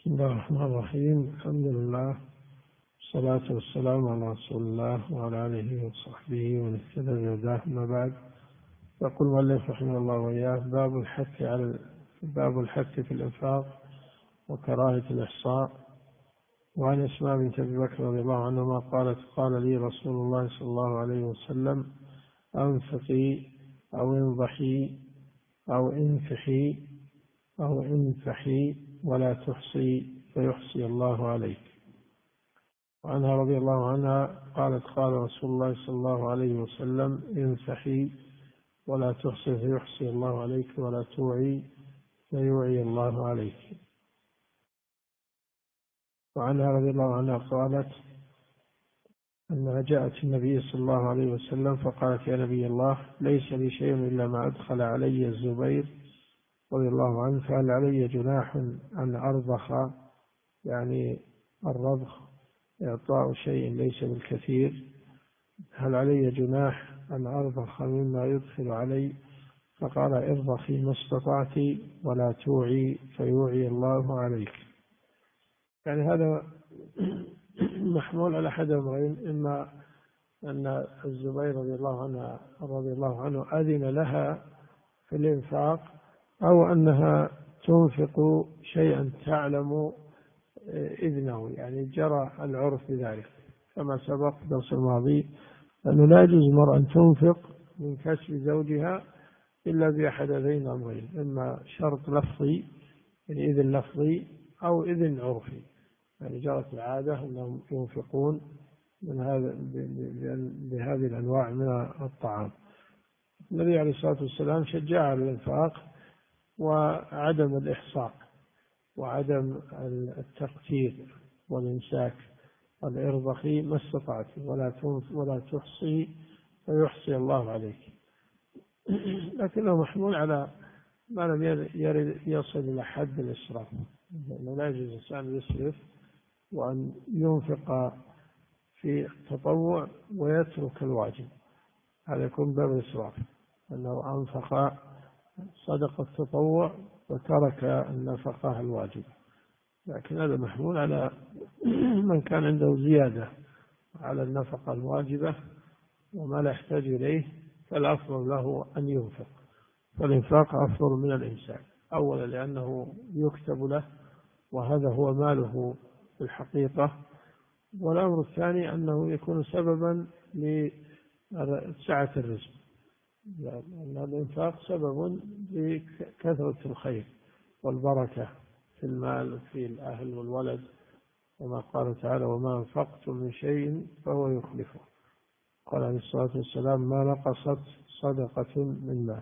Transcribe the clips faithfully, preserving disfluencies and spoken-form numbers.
بسم الله الرحمن الرحيم. الحمد لله والصلاة والسلام على رسول الله وعلى آله وصحبه ومن اهتدى بهداه. أما بعد، يقول المؤلف رحمه الله وإياه: باب الحث على باب الحث في الإنفاق وكراهة الإحصاء. وعن أسماء بنت أبي بكر رضي الله عنهما قالت: قال لي رسول الله صلى الله عليه وسلم: أنفقي أو انضحي أو انفحي أو انفحي ولا تحصي فيحصي الله عليك. وعنها رضي الله عنها قالت: قال رسول الله صلى الله عليه وسلم: انفحي ولا تحصي فيحصي الله عليك، ولا توعي فيوعي الله عليك. وعنها رضي الله عنها قالت أنها جاءت النبي صلى الله عليه وسلم فقالت: يا نبي الله، ليس لي شيء إلا ما أدخل علي الزبير رضي الله عنه، فهل علي جناح أن أرضخ؟ يعني الرضخ إعطاء شيء ليس بالكثير، هل علي جناح أن أرضخ مما يدخل علي؟ فقال: ارضخي ما استطعت ولا توعي فيوعي الله عليك. يعني هذا محمول على أحد أمرين: إما أن الزبير رضي الله عنه رضي الله عنه أذن لها في الإنفاق، أو أنها تنفق شيئا تعلم إذنه، يعني جرى العرف بذلك، كما سبق في الدرس الماضي أنه لا يجوز المرأة أن تنفق من كسب زوجها إلا بأحد هذين الأمرين: إما شرط لفظي يعني إذن لفظي، أو إذن عرفي، يعني جرت العادة أنهم ينفقون من هذا بهذه الأنواع من الطعام. النبي عليه الصلاة والسلام شجع على الإنفاق وعدم الإحصاء وعدم التقتير والإمساك. الإرضخي ما استطعت ولا ولا تحصي فيحصي الله عليك. لكنه محمول على ما لم يرد يصل إلى حد الإسراف، لأنه لا يجوز الإنسان يسرف وأن ينفق في التطوع ويترك الواجب، هذا يكون باب الإسراف، أنه أنفق صدقة التطوع وترك النفقة الواجبة. لكن هذا محمول على من كان عنده زيادة على النفقة الواجبة وما لا يحتاج إليه، فالأفضل له أن ينفق. فالإنفاق أفضل من الإمساك، أولا لأنه يكتب له وهذا هو ماله في الحقيقة، والأمر الثاني أنه يكون سببا لسعة الرزق، لأن الإنفاق سبب لكثرة الخير والبركة في المال في الأهل والولد، وما قال تعالى: وما أنفقتم من شيء فهو يخلفه. قال عليه الصلاة والسلام: ما نقصت صدقة من مال.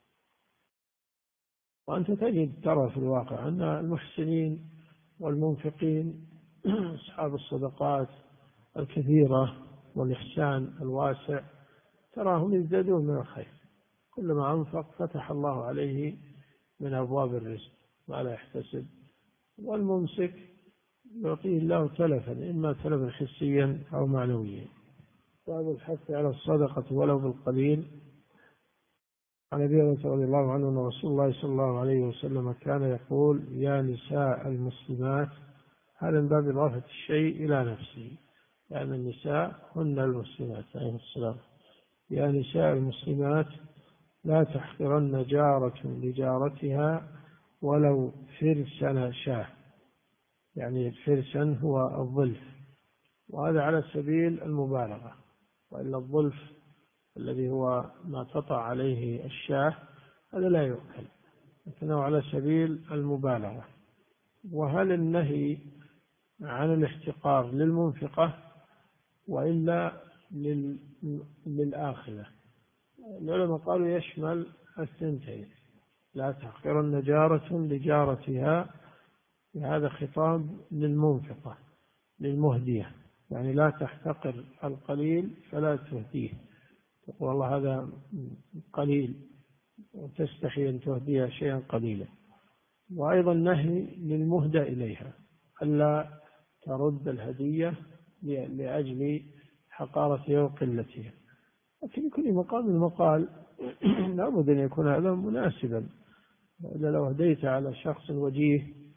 وأنت تجد ترى في الواقع أن المحسنين والمنفقين أصحاب الصدقات الكثيرة والإحسان الواسع تراهم يزدادون من الخير، كلما أنفق فتح الله عليه من أبواب الرزق ما لا يحتسب. والممسك يعطيه الله تلفا، إما تلفا حسيا أو معنويا. باب الحث على الصدقة ولو بالقليل. عن أبي هريرة رضي الله عنه أن رسول الله صلى الله عليه وسلم كان يقول: يا نساء المسلمات، هذا من باب إضافة الشيء إلى نفسه، لأن يعني النساء هن المسلمات عليه السلام. يا نساء المسلمات، لا تحقرن جارة لجارتها ولو فرسن شاه، يعني الفرسن هو الظلف، وهذا على سبيل المبالغة، وإلا الظلف الذي هو ما تطع عليه الشاه هذا لا يؤكل، لكنه على سبيل المبالغة. وهل النهي عن الاحتقار للمنفقة وإلا للآخرة؟ العلماء قالوا يشمل الثنتين: لا تحقرن جارة لجارتها، هذا خطاب للمنفقة للمهدية، يعني لا تحتقر القليل فلا تهديه، تقول والله هذا قليل وتستحي أن تهديها شيئا قليلا. وأيضا نهي للمهدى إليها ألا ترد الهدية لأجل حقارتها وقلتها. لكن كل مقام المقال لابد أن يكون هذا مناسبا، إلا لو هديت على شخص وجيه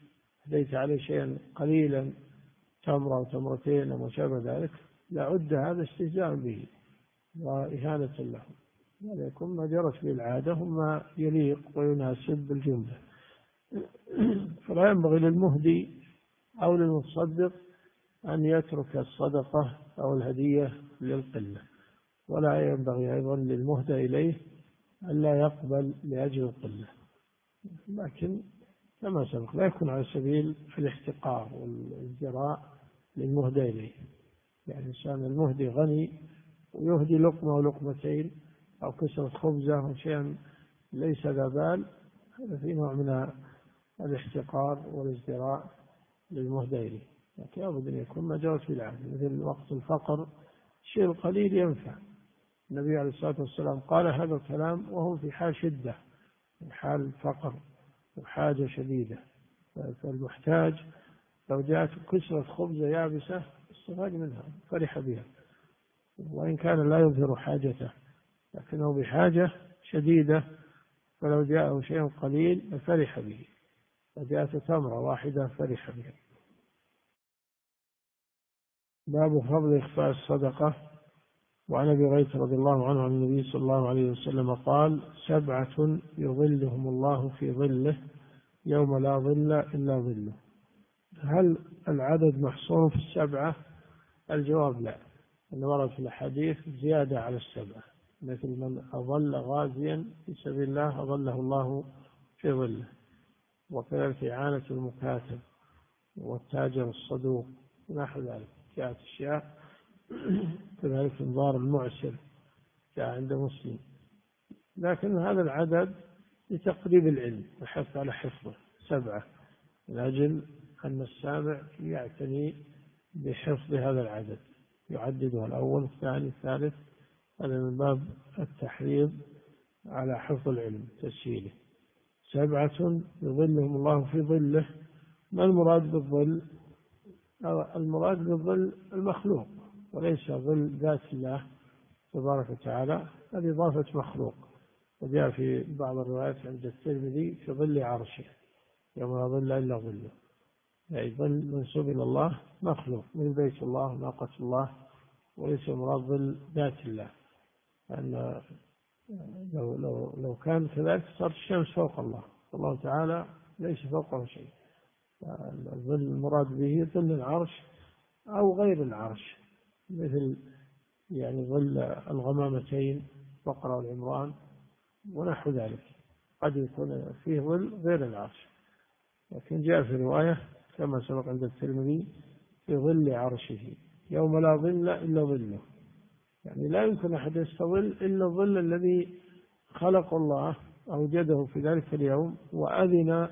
أهديت عليه شيئا قليلا، تمرة أو تمرتين أو ما شابه ذلك، لعد هذا استهزاء به وإهانة له، هذا يكون ما جرت به العادة وما يليق ويناسب بالجملة. فلا ينبغي للمهدي أو للمتصدق أن يترك الصدقة أو الهدية للقلة، ولا ينبغي أيضا للمهدى إليه ألا يقبل لأجل القلة، لكن كما سبق لا يكون على سبيل الاحتقار والازدراء للمهدى إليه. يعني الإنسان المهدي غني ويهدي لقمة ولقمتين أو كسرة خبزة أو شيئا ليس ذا بال، هذا في نوع من الاحتقار والازدراء للمهدى إليه. لكن لابد أن يكون ما جرت بالعادة، مثل وقت الفقر الشيء القليل ينفع. النبي عليه الصلاة والسلام قال هذا الكلام وهو في حال شدة، في حال فقر وحاجة شديدة. فالمحتاج لو جاءت كسرة خبزة يابسة استفاد منها فرح بها، وإن كان لا يظهر حاجته لكنه بحاجة شديدة، فلو جاءه شيء قليل فرح به، وجاءت تمرة واحدة فرح بها. باب فضل إخفاء الصدقة. وعن أبي هريرة رضي الله عنه عن النبي صلى الله عليه وسلم قال: سبعة يظلهم الله في ظله يوم لا ظل إلا ظله. هل العدد محصور في السبعة؟ الجواب لا، أن ورد في الحديث زيادة على السبعة، مثل من أظل غازيا في سبيل الله أظله الله في ظله، وكذلك إعانة المكاتب والتاجر الصدوق ونحو ذلك، جاءت أشياء كذلك انظار المعسر جاء عند مسلم. لكن هذا العدد لتقريب العلم والحث على حفظه، سبعة، من أجل أن السامع يعتني بحفظ هذا العدد، يعددها الأول الثاني الثالث، هذا من باب التحريض على حفظ العلم تسهيله. سبعة يظلهم الله في ظله. ما المراد بالظل؟ المراد بالظل المخلوق، وليس ظل ذات الله تبارك وتعالى، هذه إضافة مخلوق. وجاء في بعض الروايات عند الترمذي في ظل عرشه يوم لا ظل إلا ظله، يعني ظل منسوب إلى الله مخلوق، من بيت الله ناقة الله، وليس مراد ظل ذات الله، لأن لو, لو, لو كان كذلك صارت الشمس فوق الله، الله تعالى ليس فوقه شيء. الظل المراد به ظل العرش أو غير العرش، مثل يعني ظل الغمامتين بقرة والعمران ونحو ذلك، قد يكون فيه ظل غير العرش. لكن جاء في رواية كما سبق عند الترمذي في ظل عرشه يوم لا ظل إلا ظله، يعني لا يمكن أحد يستظل إلا الظل الذي خلق الله أوجده في ذلك اليوم وأذن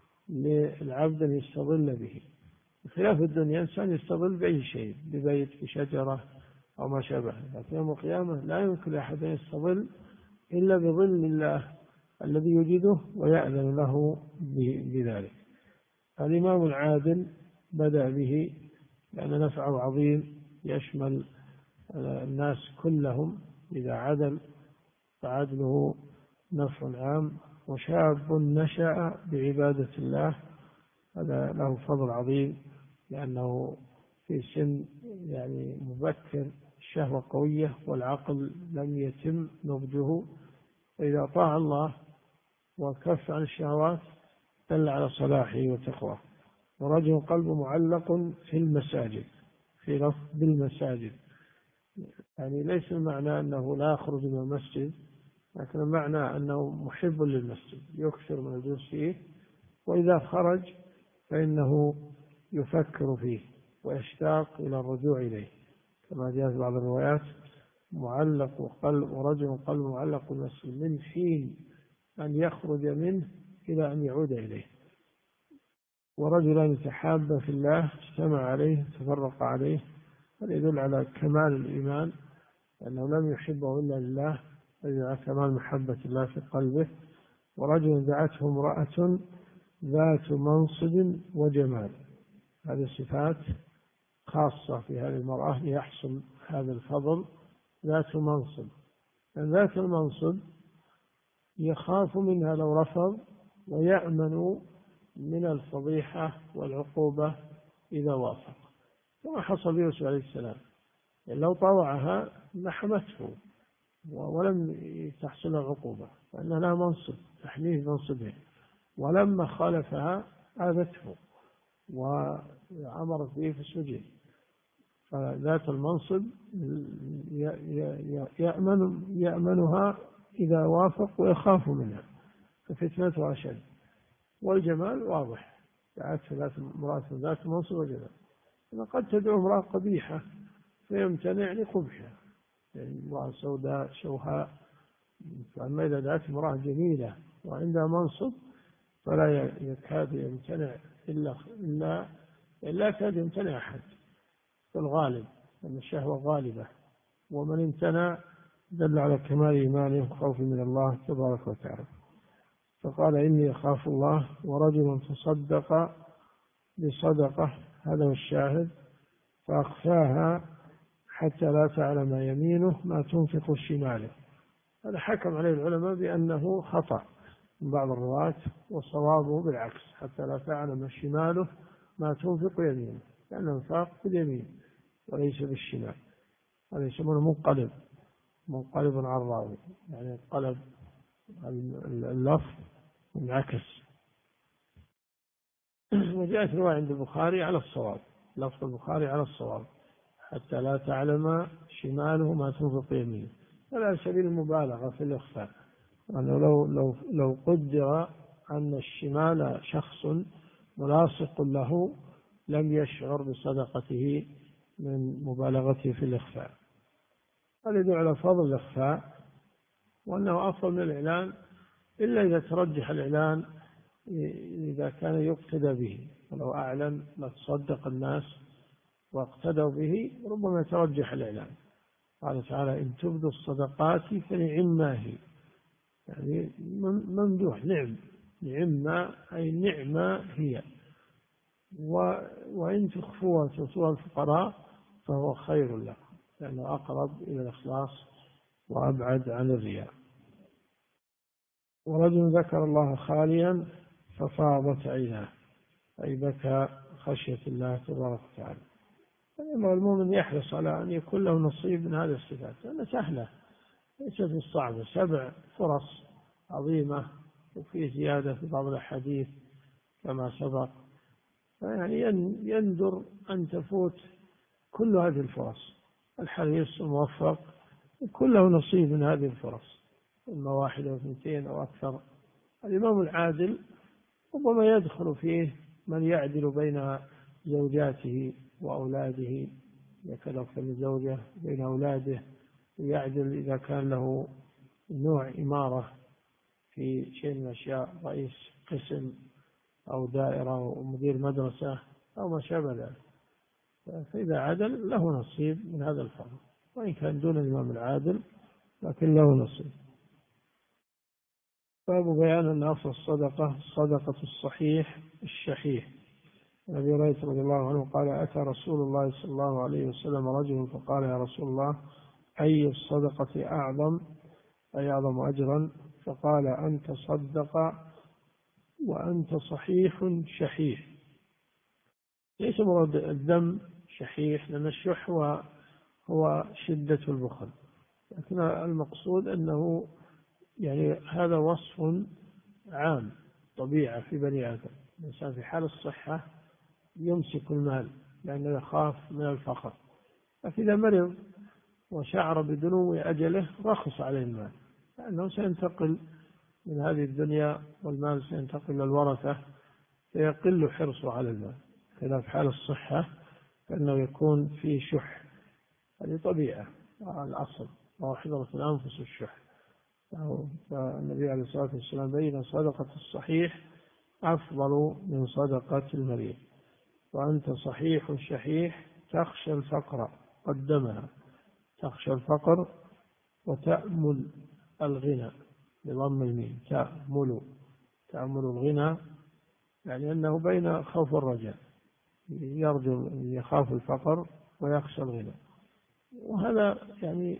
للعبد أن يستظل به، بخلاف الدنيا إنسان يستظل بأي شيء، ببيت بشجرة أو ما شابه، لكن يوم القيامة لا يمكن أحد أن يستظل إلا بظل الله الذي يجده ويأذن له بذلك. الإمام العادل بدأ به لأن نفعه عظيم يشمل الناس كلهم، إذا عدل فعدله نفع عام. وشاب نشأ بعبادة الله هذا له فضل عظيم، لأنه في سن يعني مبكر، الشهوة قوية والعقل لم يتم نضجه، فإذا طاع الله وكف عن الشهوات دل على صلاحه وتقواه. ورجل قلبه معلق في المساجد، في لفظ بالمساجد، يعني ليس المعنى أنه لا يخرج من المسجد، لكن المعنى أنه محب للمسجد يكثر من الجلوس فيه، وإذا خرج فإنه يفكر فيه ويشتاق إلى الرجوع إليه، كما جاء في بعض الروايات معلق قلب ورجل قلب معلق بالمسجد من حين أن يخرج منه إلى أن يعود إليه. ورجلان يتحابا في الله اجتمع عليه تفرق عليه، هذا يدل على كمال الإيمان، لأنه لم يحبه إلا لله، يدل على كمال محبة الله في قلبه. ورجل دعته امرأة ذات منصب وجمال، هذه صفات خاصة في هذه المرأة ليحصل هذا الفضل. ذات منصب، ذات المنصب يخاف منها لو رفض، ويأمن من الفضيحة والعقوبة إذا وافق، كما حصل بيوسف عليه السلام. لو طوعها لحمته ولم تحصل العقوبة، فإن لها منصب تحميه منصبه، ولما خالفها آذته وأمرت به في السجن. فذات المنصب يأمن يأمنها إذا وافق ويخاف منها، ففتنته أشد. والجمال واضح، دعته ذات امرأة ذات منصب وجمال. قد تدعو امرأة قبيحة فيمتنع لقبحها، يعني امرأة سوداء شوهاء. فأما إذا دعت امرأة جميلة وعندها منصب فلا يكاد يمتنع إلا إلا لا يكاد يمتنع أحد في الغالب، أن الشهوة غالبة. ومن امتنع دل على كمال إيمانه وخوفه من الله تبارك وتعالى. فقال إني أخاف الله. ورجل تصدق بصدقة، هذا هو الشاهد، فأخفاها حتى لا تعلم يمينه ما تنفق شماله. هذا حكم عليه العلماء بأنه خطأ من بعض الرواة، وصوابه بالعكس، حتى لا تعلم شماله ما تنفق يمينه، لأنه انفاق باليمين وليس بالشمال. هذا يسمونه منقلب، منقلب عن الراوي، يعني قلب اللفظ منعكس. وجاءت رواية عند البخاري على الصواب، لفظ البخاري على الصواب، حتى لا تعلم شماله ما تنفق يمينه. على سبيل المبالغة في الإخفاء، أنه لو لو لو قدر أن الشمال شخص ملاصق له لم يشعر بصدقته من مبالغته في الإخفاء. هذا يدل على فضل الإخفاء، وأنه أفضل من الإعلان، إلا إذا ترجح الإعلان، إذا كان يقتدى به. ولو أعلن لتصدق الناس واقتدوا به ربما يترجح الإعلان. قال تعالى إن تبدوا الصدقات فنعما هي، يعني ممدوح، نعم، نعما أي نعما هي. وإن تخفوها وتؤتوها الفقراء فهو خير لكم، لأنه أقرب إلى الإخلاص وأبعد عن الرياء. ورجل ذكر الله خاليا ففاضت عيناه، أي بكى خشية الله تبارك وتعالى. المؤمن يحرص على أن يكون له نصيب من هذه الصفات، لأنها سهلة ليست بالصعبة. سبع فرص عظيمة، وفي زيادة في بعض الأحاديث كما سبق. يعني يندر أن تفوت كل هذه الفرص. الحريص الموفق يكون له نصيب من هذه الفرص، إما واحدة أو اثنتين أو أكثر. الإمام العادل ربما يدخل فيه من يعدل بين زوجاته وأولاده، إذا كان أكثر من زوجة، بين أولاده، ويعدل إذا كان له نوع إمارة في شيء من الأشياء، رئيس قسم أو دائرة أو مدير مدرسة أو ما شابه ذلك. فإذا عدل له نصيب من هذا الفضل، وإن كان دون الإمام العادل لكن له نصيب. باب بيان أن أصل الصدقة صدقة الصحيح الشحيح. أبي هريرة رضي الله عنه قال أتى رسول الله صلى الله عليه وسلم رجل فقال يا رسول الله أي الصدقة أعظم أي أعظم أجرا؟ فقال أن تصدق وأنت صحيح شحيح. ليس مراد الذم شحيح، لأن الشح هو, هو شدة البخل، لكن المقصود أنه يعني هذا وصف عام طبيعة في بني آدم. الإنسان في حال الصحة يمسك المال لأنه يخاف من الفقر، فإذا مرض وشعر بدنو أجله رخص عليه المال، لأنه سينتقل من هذه الدنيا والمال سينتقل للورثة، فيقل حرصه على المال. خلاف حال الصحة فإنه يكون فيه شح، هذه طبيعة الأصل، وهو حضرة الأنفس الشح. فالنبي عليه الصلاة والسلام بين صدقة الصحيح أفضل من صدقة المريض. وأنت صحيح شحيح تخشى الفقر، قدمها، تخشى الفقر وتأمل الغنى بضم الميم، تأمل تأمل الغنى، يعني أنه بين خوف الرجاء، يرجو يخاف الفقر ويخشى الغنى. وهذا يعني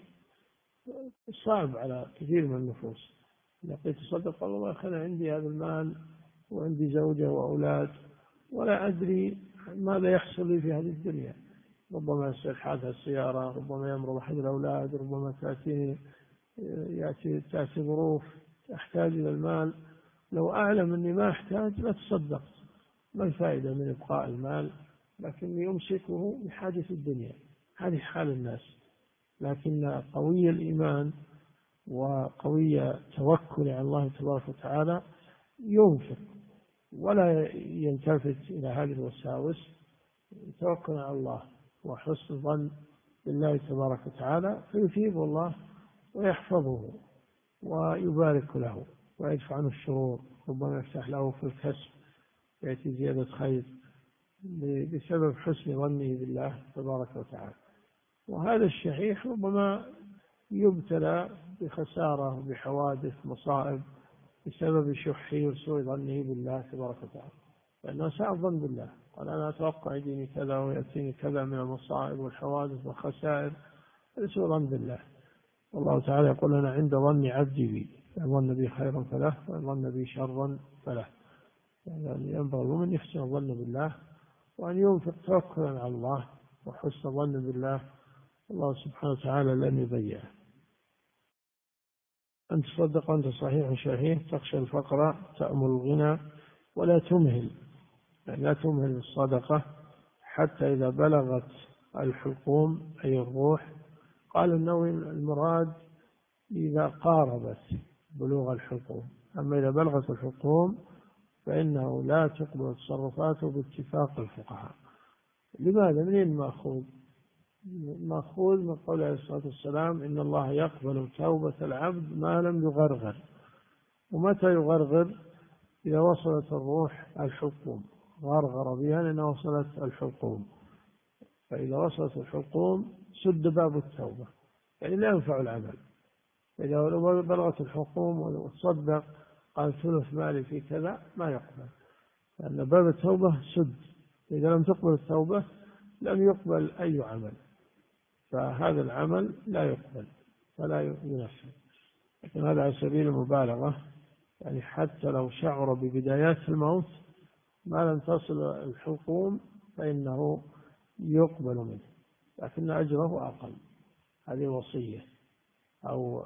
صعب على كثير من النفوس. لقيت صدق الله خلى عندي هذا المال وعندي زوجة وأولاد ولا أدري ماذا يحصل لي في هذه الدنيا. ربما يصير حادث السيارة، ربما يمرض أحد الأولاد، ربما تأتيني يأتي تأتي ظروف أحتاج إلى المال. لو أعلم أني ما أحتاج لا تصدقت. ما الفائدة من إبقاء المال لكني يمسكه بحاجة الدنيا؟ هذه حال الناس. لكن قوي الإيمان وقوي توكل على الله تبارك وتعالى ينفق ولا يلتفت إلى هذه الوساوس، يتوكل على الله وحسن الظن بالله تبارك وتعالى، فيثيب الله ويحفظه ويبارك له ويدفع عنه الشرور. ربما يفتح له في الكسب يأتي زيادة خير بسبب حسن ظنه بالله تبارك وتعالى. وهذا الشحيح ربما يبتلى بخسارة وبحوادث مصائب بسبب شحه وسوء ظنه بالله تبارك وتعالى، لأنه ساء الظن بالله. قال أنا أتوقع يجيني كذا ويأتيني كذا من المصائب والحوادث والخسائر، سوء ظن بالله. والله تعالى يقول أنا عند ظن عبدي بي، إن ظن بي خيرا فله وإن ظن بي شرا فله. يعني ينبغي المؤمن يحسن الظن بالله وأن ينفق توكلا على الله وحسن الظن بالله. الله سبحانه وتعالى لن يضيعه. أن تصدق وأنت صحيح شهيه، تخشى الفقر، تأمل الغنى، ولا تمهل، يعني لا تمهل الصدقة حتى إذا بلغت الحلقوم أي الروح. قال النووي المراد إذا قاربت بلوغ الحلقوم، أما إذا بلغت الحلقوم فإنه لا تقبل تصرفاته باتفاق الفقهاء. لماذا؟ منين مأخوذ؟ مأخوذ من قول عليه الصلاة والسلام إن الله يقبل توبة العبد ما لم يغرغر. ومتى يغرغر؟ إذا وصلت الروح الحلقوم، غرغر بها لأنها وصلت الحلقوم. فإذا وصلت الحلقوم سد باب التوبة، يعني لا ينفع العمل. إذا بلغت الحلقوم وتصدق قال ثلث مالي في كذا، ما يقبل، لأن باب التوبة سد. إذا لم تقبل التوبة لم يقبل أي عمل، فهذا العمل لا يقبل فلا ينفذ. لكن هذا على سبيل المبالغة، يعني حتى لو شعر ببدايات الموت ما لم تصل الحلقوم فإنه يقبل منه، لكن أجره أقل. هذه وصية أو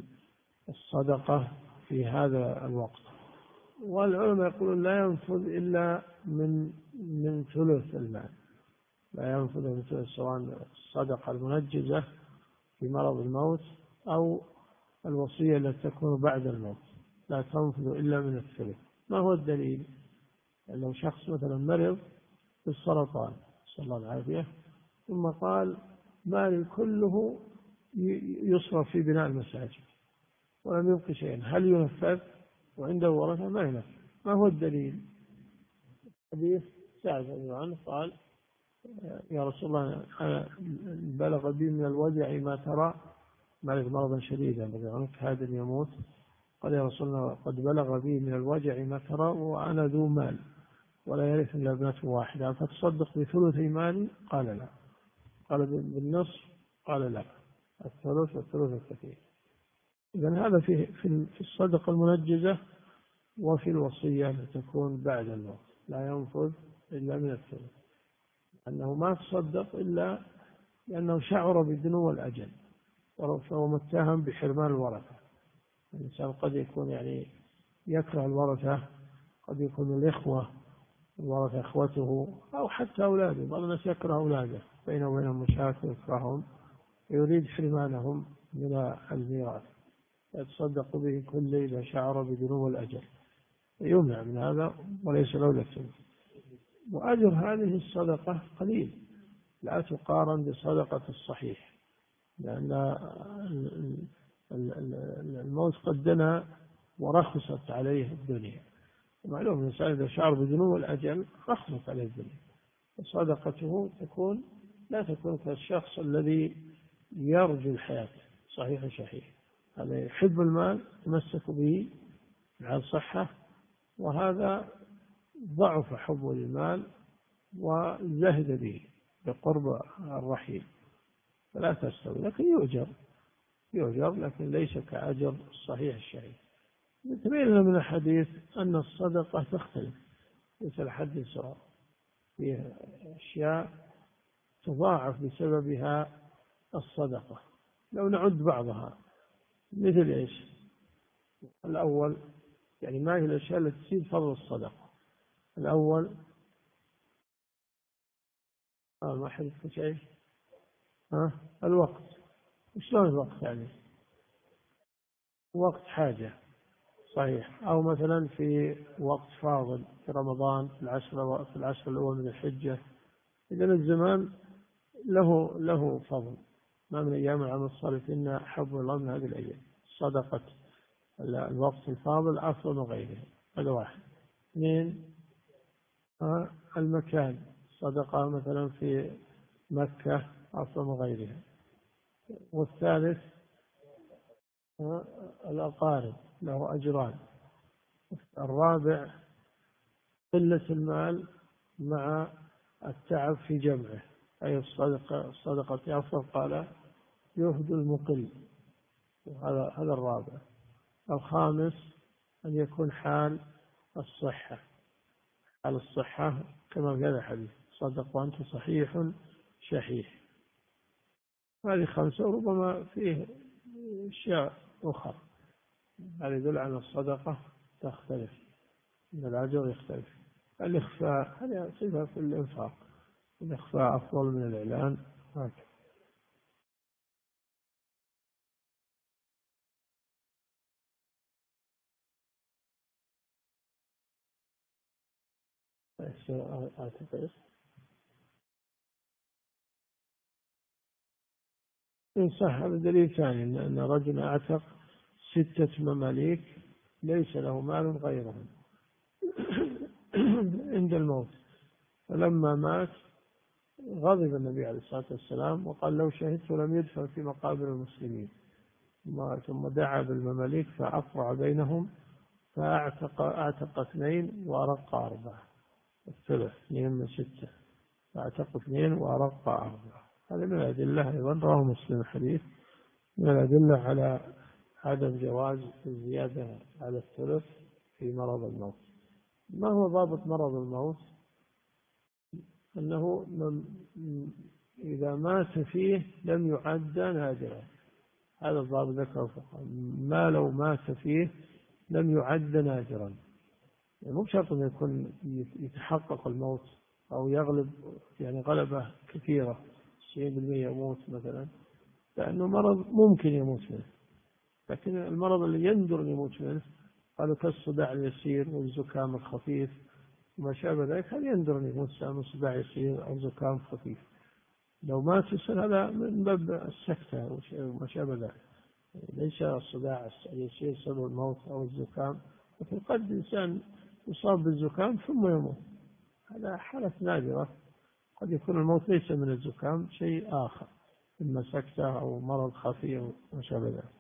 الصدقة في هذا الوقت. والعلماء يقولون لا ينفذ إلا من من ثلث المال، لا ينفذ من ثلث، سواء الصدقة المنجزة في مرض الموت أو الوصية التي تكون بعد الموت، لا تنفذ إلا من الثلث. ما هو الدليل؟ يعني لو شخص مثلا مرض بالسرطان صلى الله العافية ثم قال مالي كله يصرف في بناء المساجد ولم يبق شيئا، هل ينفذ؟ وعنده ورثة ما ينفذ. ما هو الدليل؟ حديث سعد رضي الله عنه قال يا رسول الله أنا بلغ بي من الوجع ما ترى، مرض مرضا شديدا رضي الله عنه كاد أن يموت. قال يا رسول الله قد بلغ بي من الوجع ما ترى وأنا ذو مال ولا يرث إلا ابنة واحدة، فتصدق بثلث مالي؟ قال لا. قال بالنصف؟ قال لا، الثلث والثلث الكثير. إذن هذا في في الصدقة المنجزة وفي الوصية التي تكون بعد الموت، لا ينفذ إلا من الثلث، أنه ما تصدق إلا لأنه شعر بدنو الأجل فهو متهم بحرمان الورثة. الإنسان قد يكون يعني يكره الورثة، قد يكون الإخوة الورثة إخوته أو حتى أولاده، بعض الناس يكره أولاده بينه وبينهم مشاكل يكرههم يريد حرمانهم من الميراث، يتصدق به كل إذا شعر بدنو الأجل، يمنع من هذا وليس له الثلث. وأجر هذه الصدقة قليل، لا تقارن بصدقة الصحيح، لأن الموت قد دنا ورخصت عليه الدنيا. معلوم الإنسان إذا شعر بدنو الأجل رخصت عليه الدنيا، وصدقته تكون لا تكون كالشخص الذي يرجو الحياة صحيح شحيح، هذا يحب المال يتمسك به مع الصحة، وهذا ضعف حبه للمال وزهد به بقرب الرحيل، فلا تستوي. لكن يؤجر يؤجر لكن ليس كأجر الصحيح الشحيح. تبين من الحديث أن الصدقة تختلف، ليس الحد سواء، فيها أشياء تضاعف بسببها الصدقة. لو نعد بعضها مثل إيش؟ الأول يعني ما هي الأشياء التي تزيد فضل الصدقة؟ الأول آه ما حدث شيء. ها الوقت. شلون الوقت يعني؟ وقت حاجة صحيح، أو مثلا في وقت فاضل في رمضان في العشر في العشر الأول من الحجة، إذا الزمان له له فضل، ما من أيام العمل الصالح إن أحب الله من هذه الأيام. صدقة الوقت الفاضل أفضل من غيره، هذا واحد. اثنين المكان، صدقة مثلا في مكة أفضل من غيرها. والثالث الأقارب له أجران. الرابع قلة المال مع التعب في جمعه، أي الصدقة الصدقة أفضل، قال يهدي المقل، هذا هذا الرابع. الخامس أن يكون حال الصحة، حال الصحة كما في هذا الحديث صدق وأنت صحيح شحيح. هذه خمسة، وربما فيه أشياء أخرى. هذا يدل على الصدقة تختلف، أن الأجر يختلف. الإخفاء هذه صفة في الإنفاق، الإخفاء أفضل من الإعلان هكذا. أعتقد إن صح هذا دليل ثاني، أن رجل أعتق ستة مماليك ليس له مال غيرهم عند الموت، فلما مات غضب النبي عليه الصلاة والسلام وقال لو شهدت لم يدفن في مقابر المسلمين، ثم دعا بالمماليك فأقرع بينهم فأعتق أعتق اثنين وأرق أربعة، الثلث اثنين من ستة، فأعتق اثنين وأرق أربعة. هذا من الأدلة أيضا، رواه مسلم حديث، من الأدلة على عدم جواز الزيادة على الثلث في مرض الموت. ما هو ضابط مرض الموت؟ أنه إذا مات فيه لم يعد نادرا، هذا الضابط ذكره الفقهاء. ما لو مات فيه لم يعد نادرا، يعني مو شرط أن يكون يتحقق الموت أو يغلب، يعني غلبة كثيرة تسعين بالمئة يموت مثلا، لأنه مرض ممكن يموت منه. لكن المرض اللي يندر أن يموت منه قالوا كالصداع اليسير والزكام الخفيف وما شابه ذلك، هل يندر أن يموت من صداع يسير أو زكام خفيف؟ لو مات يصير هذا من باب السكتة وما شابه ذلك، ليس الصداع اليسير سبب الموت أو الزكام، لكن قد إنسان يصاب بالزكام ثم يموت، هذا حالة نادرة. قد يكون الموت ليس من الزكام، شيء آخر، إما سكتة أو مرض خفي أو ما شابه ذلك.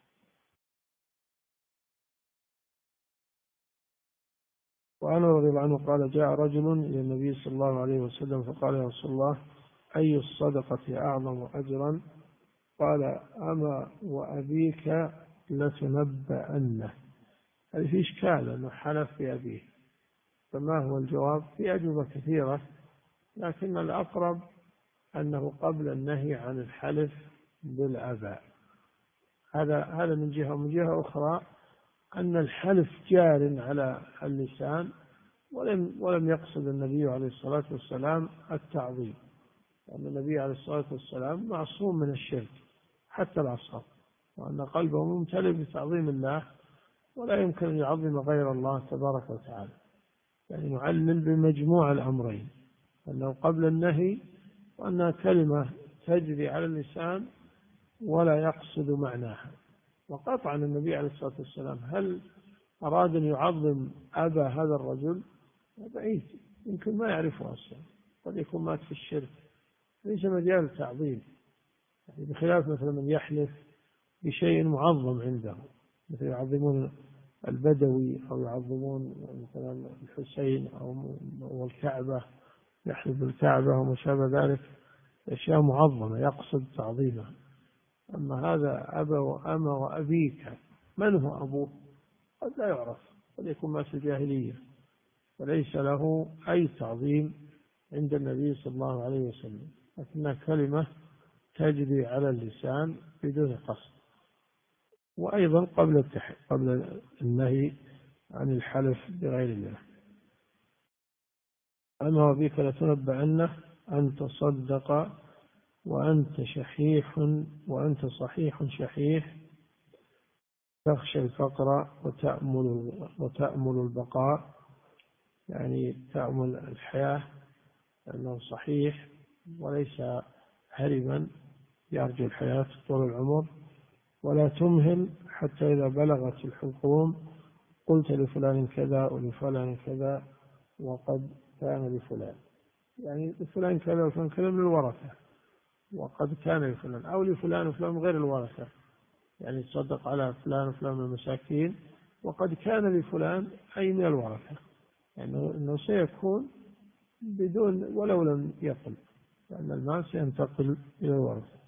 وعنه رضي الله عنه قال جاء رجل إلى النبي صلى الله عليه وسلم فقال يا رسول الله أي الصدقة أعظم أجرا؟ قال أما وأبيك لتنبأنه. هذه في إشكال أنه حلف بأبيه، فما هو الجواب؟ في أجوبة كثيرة، لكن الأقرب أنه قبل النهي عن الحلف بالآباء. هذا هذا من جهة، ومن جهة أخرى أن الحلف جار على اللسان، ولم ولم يقصد النبي عليه الصلاة والسلام التعظيم، لأن النبي عليه الصلاة والسلام معصوم من الشرك حتى العصر، وأن قلبه ممتلئ بتعظيم الله ولا يمكن أن يعظم غير الله تبارك وتعالى. يعني نعلل بمجموع الأمرين، أنه قبل النهي وأنها كلمة تجري على اللسان ولا يقصد معناها. وقطعا النبي عليه الصلاة والسلام هل أراد أن يعظم أبا هذا الرجل؟ بعيد، يمكن ما يعرفه أصلا، قد يكون مات في الشرك، ليس مجال تعظيم. يعني بخلاف مثلا من يحلف بشيء معظم عنده، مثل يعظمون البدوي أو يعظمون مثلا الحسين أو الكعبة، يحلف بالكعبة وما شابه ذلك، أشياء معظمة يقصد تعظيمها. أما هذا أبا وأما وأبيك، من هو أبوه؟ قد لا يعرف، قد يكون مات الجاهلية، وليس له أي تعظيم عند النبي صلى الله عليه وسلم، لكنها كلمة تجري على اللسان بدون قصد. وأيضا قبل قبل النهي عن الحلف بغير الله: أما بك لتنبأن أن تصدق وأنت شحيح وأنت صحيح شحيح تخشى الفقر وتأمل وتأمل البقاء، يعني تأمل الحياة لأنه صحيح وليس هرما يرجو الحياة طول العمر. ولا تمهل حتى إذا بلغت الحلقوم قلت لفلان كذا ولفلان كذا وقد كان لفلان، يعني لفلان كذا وفلان كذا من الورثة، وقد كان لفلان، أو لفلان وفلان من غير الورثة، يعني تصدق على فلان وفلان من المساكين، وقد كان لفلان أي من الورثة، يعني أنه سيكون بدون ولو لم يقل، لأن المال سينتقل إلى الورثة.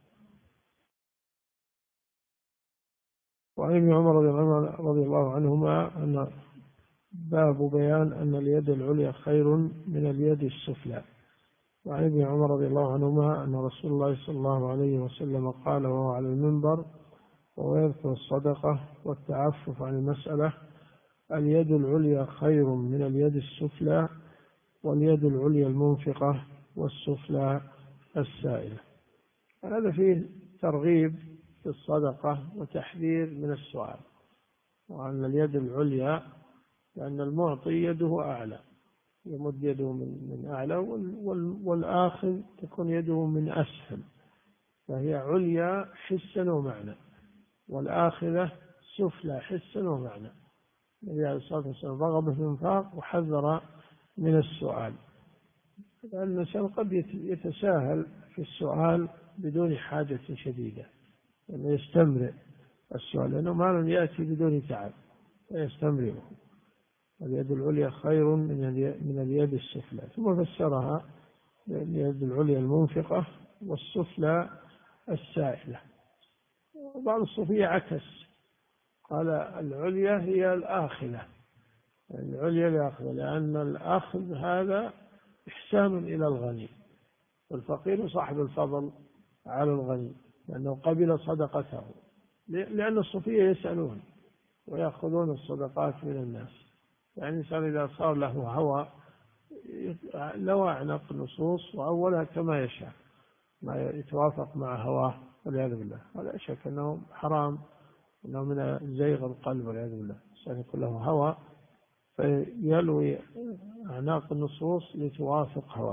وعن ابن عمر رضي الله عنهما أن باب بيان أن اليد العليا خير من اليد السفلى. وعن ابن عمر رضي الله عنهما أن رسول الله صلى الله عليه وسلم قال وهو على المنبر وهو يذكر الصدقة والتعفف عن المسألة: اليد العليا خير من اليد السفلى، واليد العليا المنفقة والسفلى السائلة. هذا فيه ترغيب في الصدقة وتحذير من السؤال، وأن اليد العليا لأن المعطي يده أعلى، يمد يده من من أعلى، والآخذ تكون يده من أسفل، فهي عليا حسا ومعنى، والآخذة سفلى حسا ومعنى. النبي عليه الصلاة والسلام رغب في الإنفاق وحذر من السؤال، لأن الإنسان قد يتساهل في السؤال بدون حاجة شديدة، لأنه يستمرئ السؤال، لأنه مال يأتي بدون تعب فيستمرئه. اليد العليا خير من اليد السفلى. ثم فسرها اليد العليا المنفقة والسفلى السائلة. وبعض الصوفية عكس، قال العليا هي الآخذة، العليا الآخذة، لأن الأخذ هذا إحسان إلى الغني، والفقير صاحب الفضل على الغني لأنه قبل صدقته. لأن الصوفية يسألون ويأخذون الصدقات من الناس، يعني الإنسان إذا صار له هوى لو أعنق النصوص وأولها كما يشاء ما يتوافق مع هواه والعياذ بالله، ولا شك أنه حرام، أنه من زيغ القلب والعياذ بالله. الإنسان يكون له هوى فيلوي أعناق النصوص لتوافق هواه.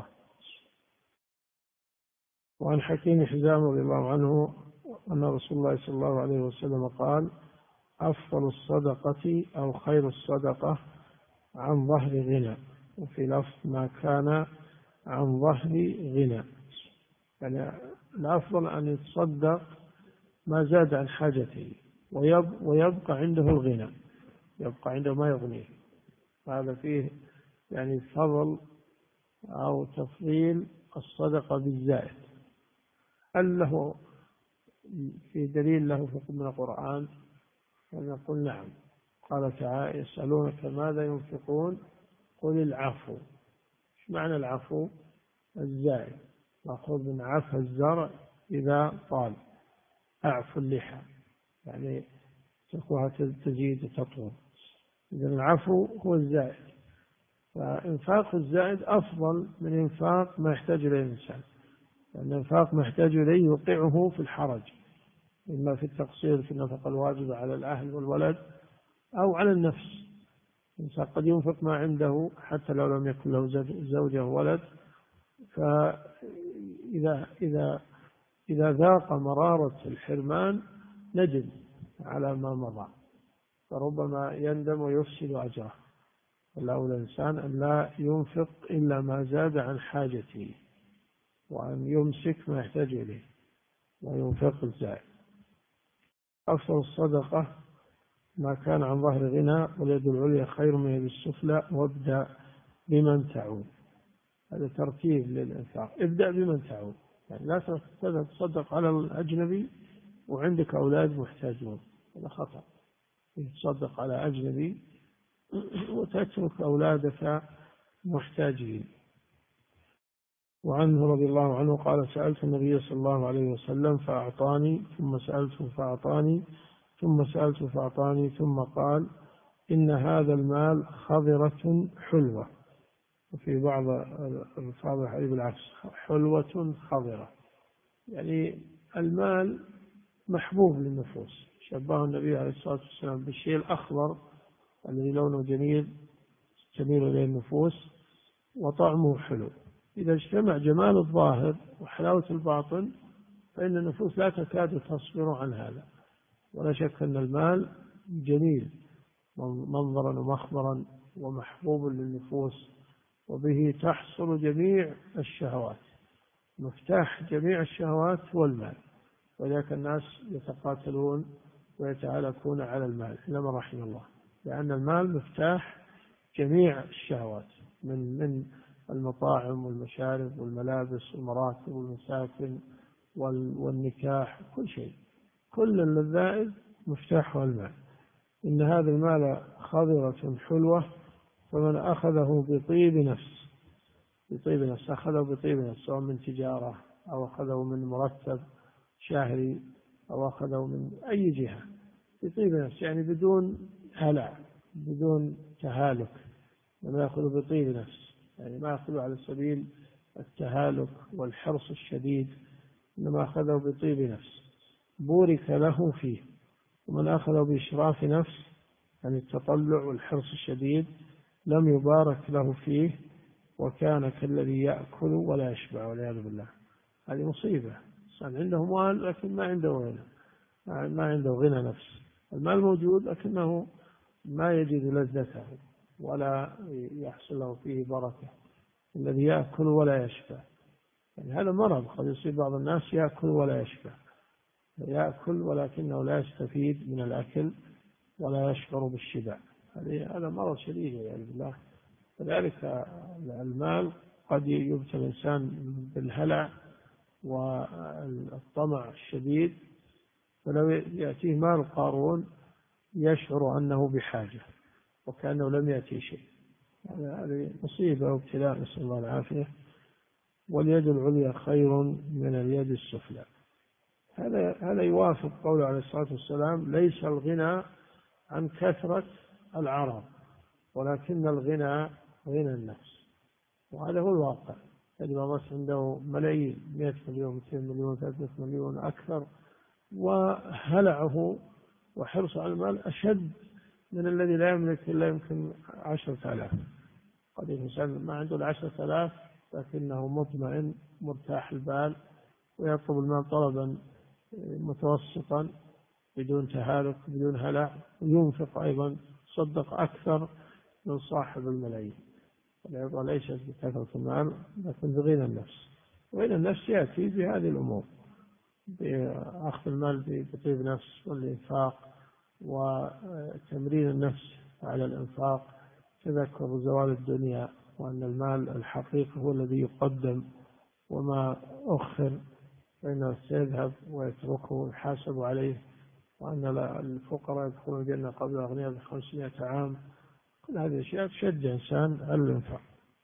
وعن حكيم حزام رضي الله عنه أن رسول الله صلى الله عليه وسلم قال: أفضل الصدقة أو خير الصدقة عن ظهر غنى، وفي لفظ ما كان عن ظهر غنى، يعني الأفضل أن يتصدق ما زاد عن حاجته ويبقى عنده الغنى، يبقى عنده ما يغنيه. هذا فيه يعني فضل أو تفضيل الصدقة بالزائد. هل له في دليل له في من القرآن؟ فنقول نعم. قال تعالى: يسألونك ماذا ينفقون قل العفو. ايش معنى العفو؟ الزائد، مأخوذ من عفو الزرع إذا طال، أعفو اللحى، يعني تركها تزيد وتطول. إذن العفو هو الزائد، فإنفاق الزائد أفضل من إنفاق ما يحتاج إليه الإنسان، لأن إنفاق ما يحتاج إليه يوقعه في الحرج، إما في التقصير في النفقة الواجبة على الأهل والولد أو على النفس. الإنسان قد ينفق ما عنده حتى لو لم يكن له زوجة وولد، فإذا إذا إذا ذاق مرارة الحرمان ندم على ما مضى، فربما يندم ويفسد أجره. فالأولى الإنسان أن لا ينفق إلا ما زاد عن حاجته، وأن يمسك ما يحتاج إليه وينفق الزائد. أفضل الصدقة ما كان عن ظهر غنى، واليد العليا خير من اليد السفلى، وابدأ بمن تعود. هذا ترتيب للإنفاق، ابدأ بمن تعود، يعني لا تصدق على الأجنبي وعندك أولاد محتاجون، هذا خطأ. تصدق على أجنبي وتترك أولادك محتاجين. وعنه رضي الله عنه قال سألت النبي صلى الله عليه وسلم فأعطاني، ثم سألته فأعطاني، ثم سألته فأعطاني، ثم قال إن هذا المال خضرة حلوة. وفي بعض الألفاظ الحديث بالعكس، حلوة خضرة، يعني المال محبوب للنفوس. شبه النبي عليه الصلاة والسلام بالشيء الأخضر الذي لونه جميل تميل إليه النفوس وطعمه حلو. إذا اجتمع جمال الظاهر وحلاوة الباطن فإن النفوس لا تكاد تصبر عن هذا. ولا شك أن المال جميل منظرا ومخبرا ومحبوب للنفوس، وبه تحصل جميع الشهوات. مفتاح جميع الشهوات هو المال، ولذلك الناس يتقاتلون ويتعالكون على المال إلا من رحم الله، لأن المال مفتاح جميع الشهوات، من من المطاعم والمشارب والملابس والمراكب والمساكن والنكاح، كل شيء، كل اللذائذ مفتاحها المال. إن هذا المال خضرة حلوة، فمن أخذه بطيب نفس، بطيب نفس أخذه بطيب نفس، سواء من تجارة أو أخذه من مرتب شهري أو أخذه من أي جهة، بطيب نفس يعني بدون هلع بدون تهالك. لما يأخذ بطيب نفس يعني ما أخذه على سبيل التهالك والحرص الشديد، إنما أخذه بطيب نفس بورك له فيه. ومن أخذه بإشراف نفس يعني التطلع والحرص الشديد لم يبارك له فيه، وكان كالذي يأكل ولا يشبع والعياذ بالله. هذه مصيبة، الإنسان عنده مال لكن ما عنده غنى، ما عنده غنى نفس. المال موجود لكنه ما يجد لذته ولا يحصل له فيه بركة. الذي يأكل ولا يشبع يعني هذا مرض قد يصيب بعض الناس، يأكل ولا يشبع، يأكل ولكنه لا يستفيد من الأكل ولا يشعر بالشبع. هذا مرض شديد يعني بالله. فذلك المال قد يبتلى الإنسان بالهلع والطمع الشديد، فلو يأتيه مال قارون يشعر أنه بحاجة وكأنه لم يأتي شيء. هذه مصيبة وابتلاء، نسأل الله العافية. واليد العليا خير من اليد السفلى. هذا هذا يوافق قوله عليه الصلاة والسلام: ليس الغنى عن كثرة العرب ولكن الغنى غنى النفس. وهذا هو الواقع. الإمام الناس عنده ملايين، مئة مليون، مئتين مليون، ثلاثمئة مليون أكثر، وهلعه وحرصه على المال أشد من الذي لا يملك إلا يمكن عشرة آلاف. قد الإنسان ما عنده العشرة آلاف لكنه مطمئن مرتاح البال، ويطلب المال طلبا متوسطا بدون تهالك بدون هلع، وينفق أيضا صدق أكثر من صاحب الملايين. العبرة ليست بكثرة المال لكن بغنى النفس. وغنى النفس يأتي بهذه الأمور، بأخذ المال بطيب نفس والإنفاق وتمرين النفس على الإنفاق، تذكر زوال الدنيا وأن المال الحقيقي هو الذي يقدم، وما أخر فإنه سيذهب ويتركه ويحاسب عليه، وأن الفقراء يدخلون الجنة قبل الأغنياء بخمسمائة عام. كل هذه الأشياء تشجع إنسان على الإنفاق.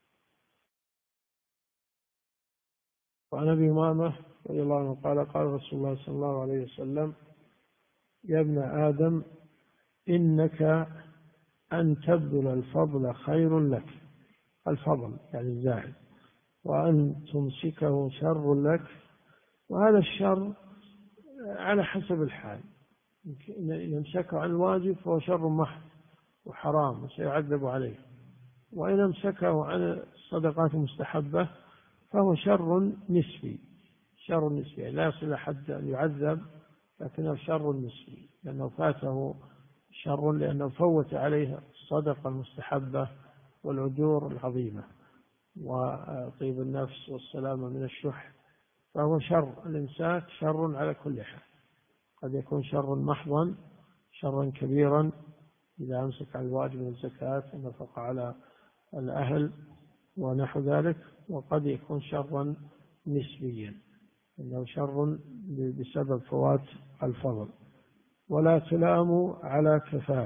وعن أبي أمامة رضي الله عنه قال: قال رسول الله صلى الله عليه وسلم: يا ابن آدم إنك أن تبذل الفضل خير لك، الفضل يعني الزاهد، وأن تمسكه شر لك. وهذا الشر على حسب الحال، إن يمسكه عن الواجب فهو شر محض وحرام وسيعذب عليه، وإن أمسكه عن الصدقات المستحبة فهو شر نسبي، شر نسبي لا يصل حد أن يعذب، لكنه شر نسبي لأنه فاته شر، لأنه فوت عليه الصدقة المستحبة والأجور العظيمة وطيب النفس والسلامة من الشح. فهو شر، الإمساك شر على كل حال. قد يكون شر محضا، شرا كبيرا إذا أمسك عن الواجب من الزكاة ونفق على الأهل ونحو ذلك، وقد يكون شرا نسبيا إنه شر بسبب فوات الفضل. ولا تلام على كفاف.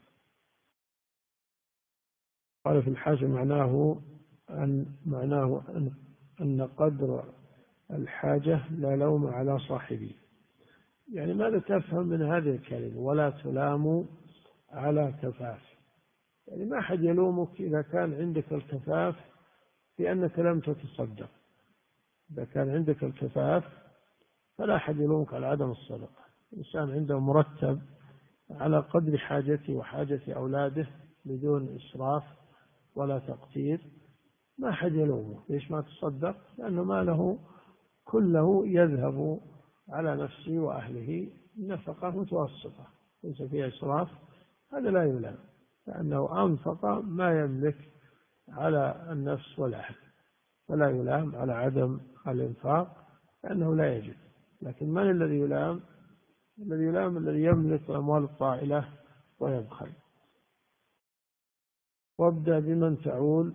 قال في الحاجة معناه أن معناه أن أن قدر الحاجة لا لوم على صاحبه. يعني ماذا تفهم من هذه الكلمة ولا تلام على كفاف؟ يعني ما أحد يلومك إذا كان عندك الكفاف في أنك لم تتصدق. إذا كان عندك الكفاف فلا أحد يلومك على عدم الصدقة. الإنسان عنده مرتب على قدر حاجته وحاجة أولاده بدون إسراف ولا تقتير، ما أحد يلومه ليش ما تصدق، لأنه ماله كله يذهب على نفسه وأهله نفقة متوسطة ليس فيها إسراف، هذا لا يلام، لأنه أنفق ما يملك على النفس والأهل، فلا يلام على عدم الإنفاق لأنه لا يجب. لكن من الذي يلام؟ الذي يلام الذي يملك الأموال الطائلة ويبخل. وابدأ بمن تعول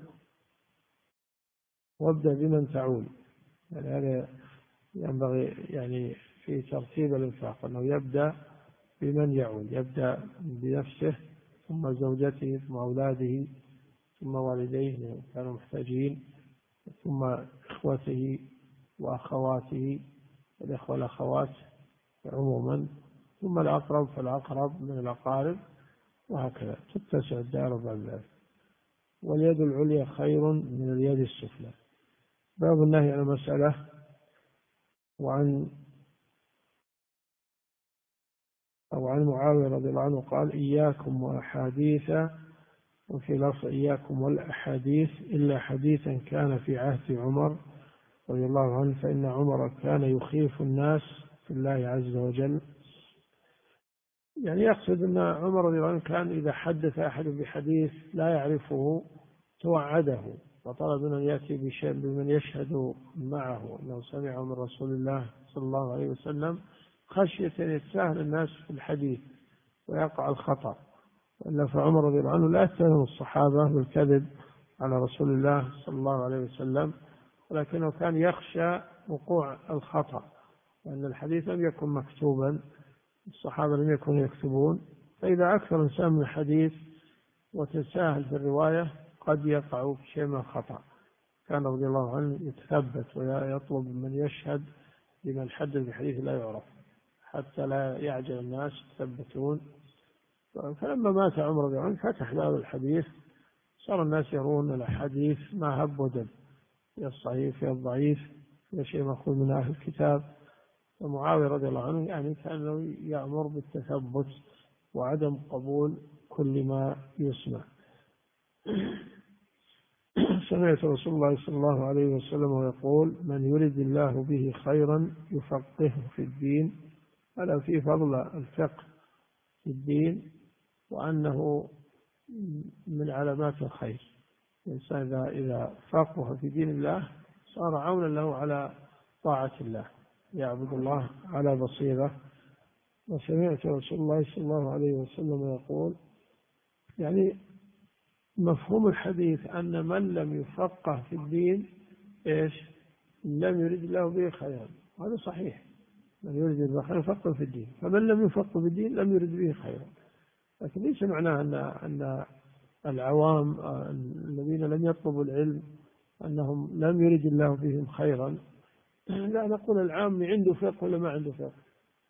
وابدأ بمن تعول يعني هذا ينبغي يعني في ترتيب الإنفاق أنه يبدأ بمن يعول، يبدأ بنفسه ثم زوجته ثم أولاده ثم والديه إن كانوا محتاجين ثم إخوته وأخواته الإخوة والأخوات عموما ثم الأقرب فالأقرب من الأقارب وهكذا تتسع الدائرة بعد ذلك. واليد العليا خير من اليد السفلى. باب النهي عن المسألة. وعن أو عن معاوية رضي الله عنه قال إياكم وأحاديث، وفي لفظ إياكم والأحاديث إلا حديثا كان في عهد عمر رضي الله عنه فإن عمر كان يخيف الناس في الله عز وجل. يعني يقصد أن عمر رضي الله عنه كان إذا حدث أحد بحديث لا يعرفه توعده وطلب أن يأتي بشيء بمن يشهد معه أنه سمعه من رسول الله صلى الله عليه وسلم خشية أن يتساهل الناس في الحديث ويقع الخطأ. إلا فعمر رضي الله عنه لا يتهم الصحابة بالكذب على رسول الله صلى الله عليه وسلم، ولكنه كان يخشى وقوع الخطأ لأن الحديث لم يكن مكتوبا، الصحابة لم يكونوا يكتبون، فإذا أكثر الإنسان من الحديث وتساهل في الرواية قد يقع في شيء من الخطأ. كان رضي الله عنه يتثبت ويطلب من يشهد لمن حدث بحديث لا يعرف حتى لا يعجل الناس يتثبتون. فلما مات عمر رضي الله عنه فتح باب الحديث، صار الناس يرون الحديث ما هب ودب، في الصحيح في الضعيف في شيء مأخوذ من أهل الكتاب. ومعاوية رضي الله عنه يعني كان يأمر بالتثبت وعدم قبول كل ما يسمع. سمعت رسول الله صلى الله عليه وسلم يقول من يرد الله به خيرا يفقهه في الدين. هذا في فضل الفقه في الدين وأنه من علامات الخير. الإنسان إذا إذا فقه في دين الله صار عونا له على طاعة الله، يعبد الله على بصيرة. وسمعت رسول الله صلى الله عليه وسلم يقول يعني مفهوم الحديث أن من لم يفقه في الدين إيش لم يرد الله به خيرا، هذا صحيح، من يرد الله خيرا يفقه في الدين، فمن لم يفقه في الدين لم يرد به خيرا. لكن ليس معناه أن أن العوام الذين لم يطلبوا العلم أنهم لم يرد الله بهم خيرا. لا، نقول العام عنده فقه ولا ما عنده فقه؟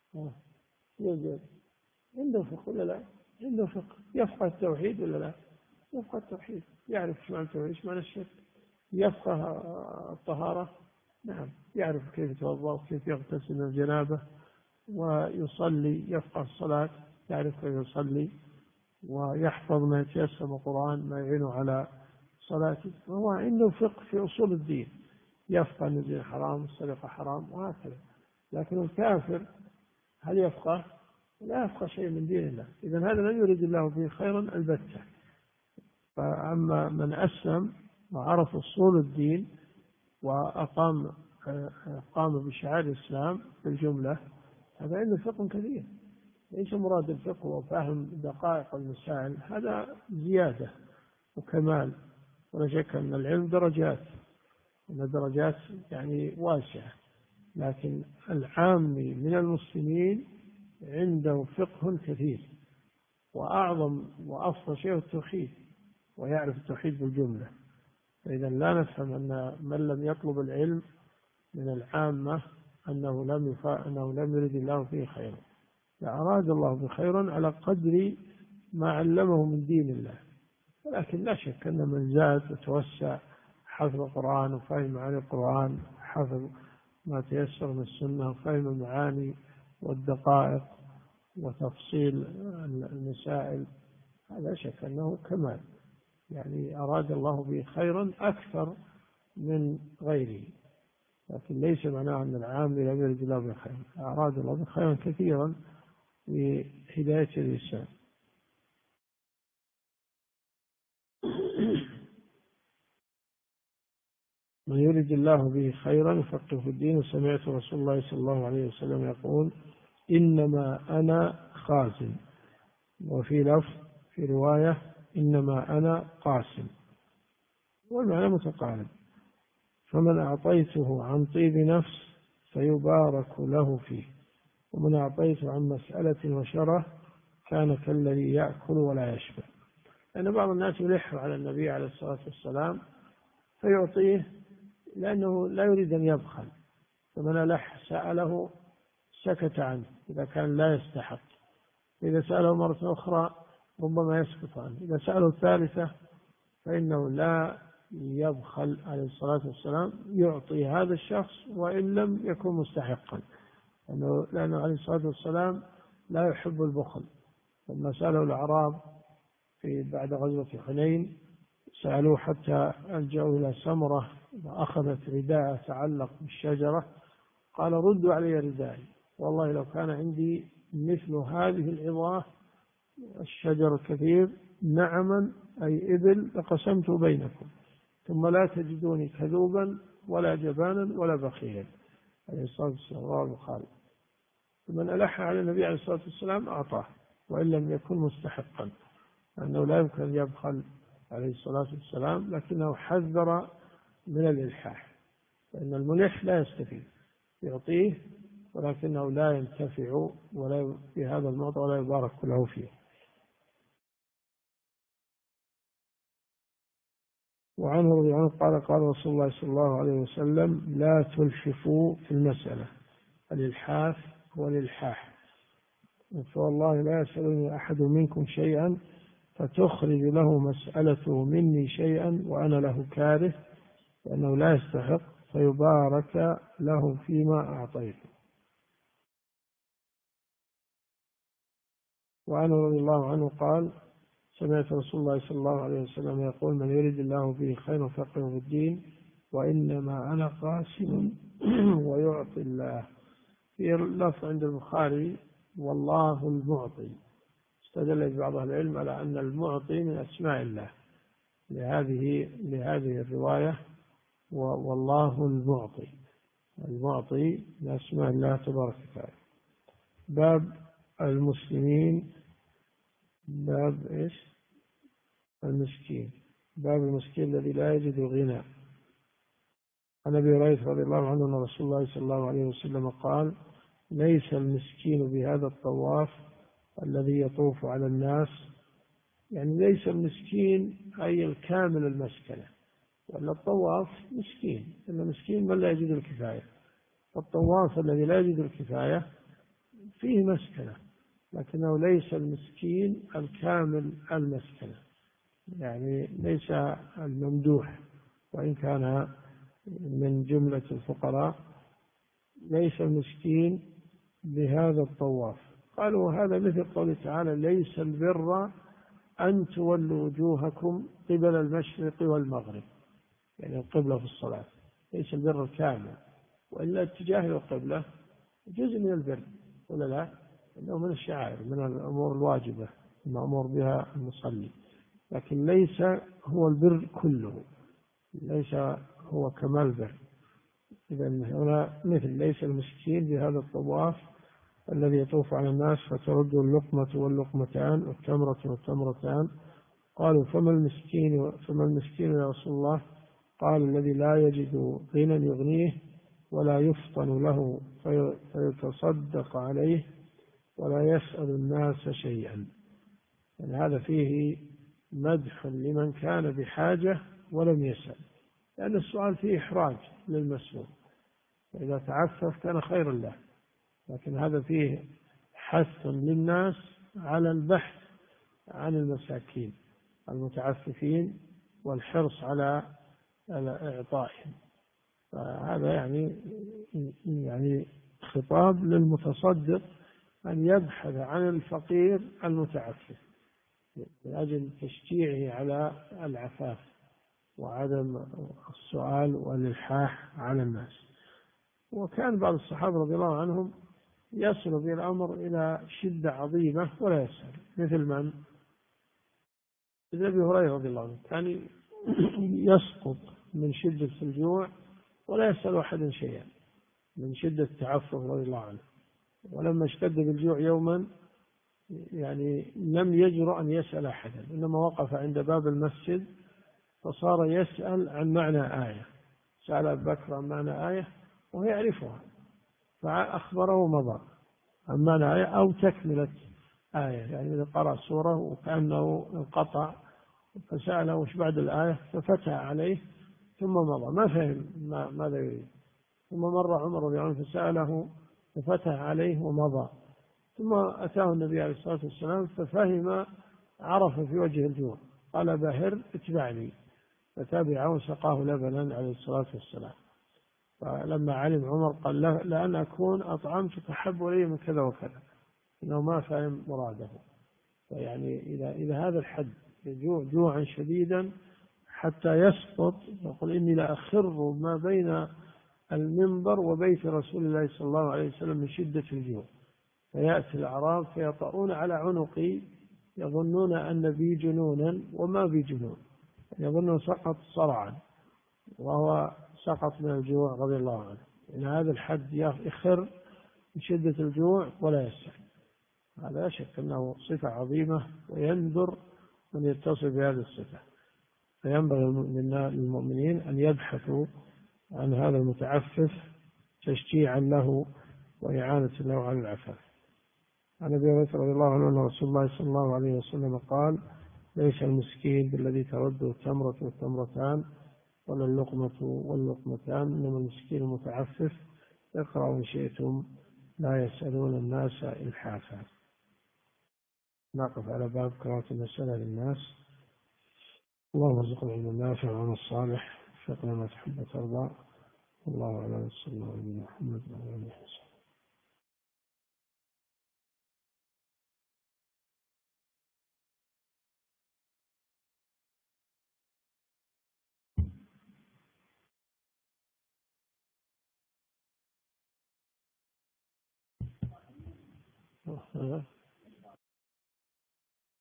عنده فقه ولا لا؟ عنده فقه، يفقه التوحيد ولا لا؟ يفقه التوحيد، يعرف ايش معنى التوحيد ايش معنى الشرك، يفقه الطهارة، نعم يعرف كيف يتوضأ وكيف يغتسل من الجنابة ويصلي، يفقه الصلاة يعرف كيف يصلي ويحفظ ما يتيسر من القرآن ما يعينه على صلاته، فهو عنده فقه في أصول الدين، يفقه أن الزنا حرام السرقة حرام وهكذا. لكن الكافر هل يفقه؟ لا يفقه شيء من دين الله، إذن هذا لم يرد الله به خيرا البتة. فأما من أسلم وعرف أصول الدين وأقام قام بشعائر الإسلام بالجملة هذا عنده فقه كبير. ليس مراد الفقه وفهم دقائق المسائل، هذا زيادة وكمال، ولا شك أن العلم درجات، أن درجات يعني واسعة، لكن العام من المسلمين عنده فقه كثير، وأعظم وأفضل شيء التوحيد، ويعرف التوحيد بالجملة. فإذا لا نفهم أن من لم يطلب العلم من العامة أنه لم يفا... أنه لم يرد الله فيه خيرا. أراد الله بخيرا على قدر ما علمه من دين الله. ولكن لا شك أن من زاد وتوسع حفظ القرآن وفهم معاني القرآن، حفظ ما تيسر من السنة وفهم المعاني والدقائق وتفصيل المسائل، لا شك أنه كمال، يعني أراد الله به خيرا أكثر من غيره. لكن ليس معناه أن العام لم يرد الله به خيرا، أراد الله به خيرا كثيرا لهداية الإنسان. من يرد الله به خيرا يفقهه في الدين. وسمعت رسول الله صلى الله عليه وسلم يقول: إنما أنا خازن، وفي لفظ في رواية: إنما أنا قاسم، والمعنى متقارب. فمن أعطيته عن طيب نفس فيبارك له فيه، ومن أعطيته عن مسألة وشره كان كالذي يأكل ولا يشبع. لأن بعض الناس يلح على النبي عليه الصلاة والسلام فيعطيه لأنه لا يريد أن يبخل، فمن ألح سأله سكت عنه إذا كان لا يستحق، إذا سأله مرة أخرى ربما يسكت عنه، إذا سأله الثالثة فإنه لا يبخل عليه الصلاة والسلام، يعطي هذا الشخص وإن لم يكن مستحقا، لأنه, لأنه عليه الصلاة والسلام لا يحب البخل. لما سأله الأعراب في بعد غزوة حنين سألوه حتى ألجأوا إلى سمرة وأخذت رداء تعلق بالشجرة، قال: ردوا علي ردائي، والله لو كان عندي مثل هذه العظاه الشجر الكثير نعما أي إبل لقسمت بينكم، ثم لا تجدوني كذوبا ولا جبانا ولا بخيلا. عليه الصلاة والسلام، رواه البخاري. فمن ألح على النبي عليه الصلاة والسلام أعطاه وإن لم يكن مستحقا، لأنه لا يمكن أن يبخل عليه الصلاة والسلام، لكنه حذر من الإلحاح، لأن الملح لا يستفيد، يعطيه ولكنه لا ينتفع ولا في هذا الموضع ولا يبارك له فيه. وعنه رضي الله عنه قال: قال رسول الله صلى الله عليه وسلم: لا تلحفوا في المسألة. الإلحاف هو الإلحاح. فوالله لا يسألني أحد منكم شيئا فتخرج له مسألته مني شيئا وأنا له كاره، لأنه لا يستحق، فيبارك له فيما أعطيته. وعنه رضي الله عنه قال: سمعت رسول الله صلى الله عليه وسلم يقول: من يريد الله به خيرا يفقهه في الدين، وإنما أنا قاسم ويعطي الله. في لفظ عند البخاري: والله المعطي. استدل بعض أهل العلم على أن المعطي من أسماء الله لهذه لهذه الرواية، والله المعطي، المعطي من أسماء الله تبارك وتعالى. باب المسلمين، باب إيش؟ المسكين، باب المسكين الذي لا يجد غنى. عن أبي هريرة رضي الله عنه أن رسول الله صلى الله عليه وسلم قال: ليس المسكين بهذا الطواف الذي يطوف على الناس، يعني ليس المسكين أي الكامل المسكنة، وأن الطواف مسكين، إن المسكين من لا يجد الكفاية. الطواف الذي لا يجد الكفاية فيه مسكنة، لكنه ليس المسكين الكامل المسكنة، يعني ليس الممدوح وإن كان من جملة الفقراء. ليس المسكين بهذا الطواف. قالوا هذا مثل قوله تعالى: ليس البر أن تولوا وجوهكم قبل المشرق والمغرب، يعني القبلة في الصلاة. ليس البر الكامل، وإلا اتجاه القبلة جزء من البر ولا لا؟ إنه من الشعائر، من الأمور الواجبة المأمور بها المصلي، لكن ليس هو البر كله، ليس هو كمال البر. إذا هنا مثل ليس المسكين بهذا الطواف الذي يطوف على الناس فترد اللقمة واللقمتان والتمرة والتمرتان. قالوا: فما المسكين فما المسكين يا رسول الله؟ قال: الذي لا يجد غنى يغنيه ولا يفطن له فيتصدق عليه ولا يسأل الناس شيئا. يعني هذا فيه مدح لمن كان بحاجة ولم يسأل، لأن السؤال فيه إحراج للمسؤول، فإذا تعفف كان خيرا له، لكن هذا فيه حث للناس على البحث عن المساكين المتعففين والحرص على إعطائهم. فهذا يعني يعني خطاب للمتصدق أن يبحث عن الفقير المتعفف من أجل تشجيعه على العفاف وعدم السؤال والإلحاح على الناس. وكان بعض الصحابة رضي الله عنهم يصل به الأمر إلى شدة عظيمة ولا يسأل، مثل من؟ مثل أبي هريرة رضي الله عنه، كان يسقط من شدة الجوع ولا يسأل أحدا شيئا من شدة التعفف رضي الله عنه. ولما اشتد بالجوع يوما يعني لم يجرؤ أن يسأل أحدا، إنما وقف عند باب المسجد فصار يسأل عن معنى آية، سأل أبو بكر عن معنى آية وهو يعرفها فأخبره مضى عن معنى آية أو تكملة آية، يعني إذا قرأ سورة وكأنه انقطع فسأله وش بعد الآية ففتح عليه ثم مضى، ما فهم ما ماذا يريد. ثم مر عمر رضي الله عنه فسأله ففتح عليه ومضى. ثم أتاه النبي عليه الصلاة والسلام ففهم، عرف في وجه الجوع، قال بهر اتبعني، فتابعه وسقاه لبنا عليه الصلاة والسلام. فلما علم عمر قال لأن أكون أطعمتك أحب إلي من كذا وكذا، إنه ما فهم مراده. فيعني إذا إذا هذا الحد يجوع جوعا شديدا حتى يسقط، يقول إني لأخر ما بين المنبر وبيت رسول الله صلى الله عليه وسلم من شدة الجوع، فيأتي الأعراب فيطؤون على عنقي يظنون أن بي جنونا وما بي جنون، يظنون سقط صرعا وهو سقط من الجوع رضي الله عنه. إن هذا الحد يخر من شدة الجوع ولا يسأل، هذا لا شك أنه صفة عظيمة ويندر من يتصف بهذه الصفة. فينبغي للمؤمنين أن يبحثوا عن هذا المتعفف تشجيعا له وإعانة له على العفاف. عن أبي هريرة رضي الله عنه أن رسول الله صلى الله عليه وسلم قال ليس المسكين بالذي ترده التمرة والتمرتان ولا اللقمة واللقمتان، إنما المسكين المتعفف. اقرأوا إن شئتم لا يسألون الناس إلحافا. نقف على باب قراءة المسألة للناس. اللهم ارزقنا العلم النافع والعمل الصالح، وفقنا ما تحب وترضى. الله أعلم. صلى الله عليه محمد وعلى آله وصحبه.